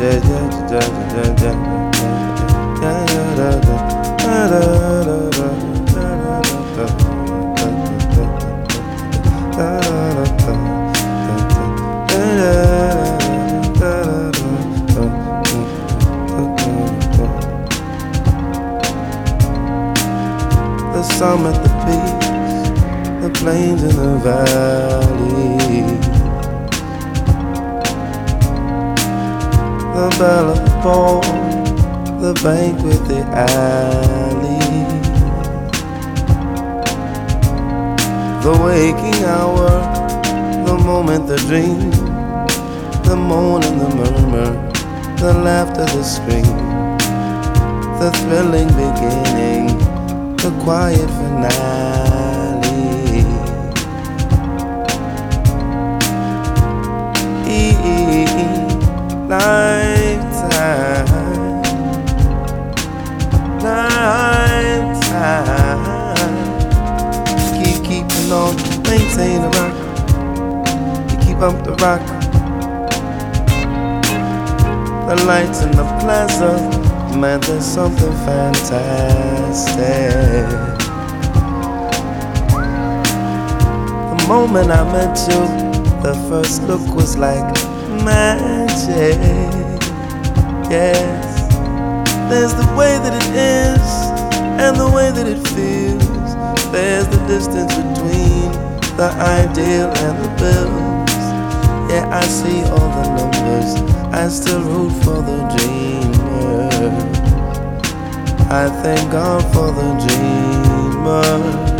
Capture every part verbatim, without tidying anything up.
The summit, the peaks, the plains and the valleys, the bell of the ball, the banquet, the alley, the waking hour, the moment, the dream, the moan and the murmur, the laughter, the scream, the thrilling beginning, the quiet finale. Lifetime, lifetime. Keep keeping on, maintain the rock. You keep up the rock. The lights in the plaza, man, there's something fantastic. The moment I met you, the first look was like magic. Yes, there's the way that it is and the way that it feels. There's the distance between the ideal and the bills. Yeah, I see all the numbers, I still root for the dreamer. I thank God for the dreamer.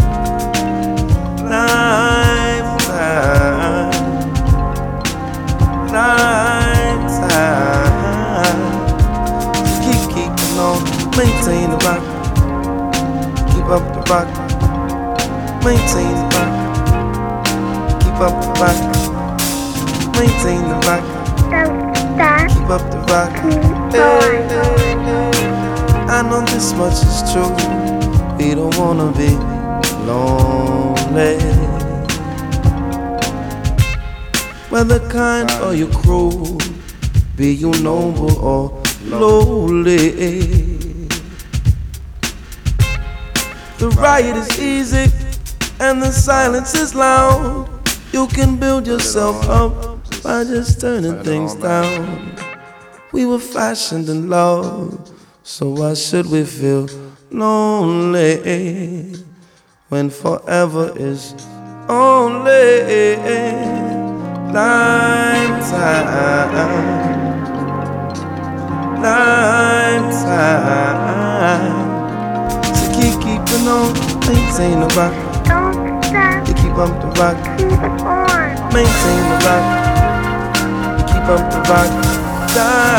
Lifetime, lifetime. Keep keeping on, maintain the rock. Keep up the rock, maintain the rock. Keep up the rock, maintain the rock. Keep up the rock. Hey, hey, hey. I know this much is true. We don't wanna be lonely. Whether kind or you cruel, be you noble or lowly. The riot is easy and the silence is loud. You can build yourself up by just turning things down. We were fashioned in love, so why should we feel lonely when forever is only lifetime, lifetime. So keep keeping on, maintain the rock. Don't stop. You keep up the rock. Keep on. Maintain the rock. You keep up the rock. Die.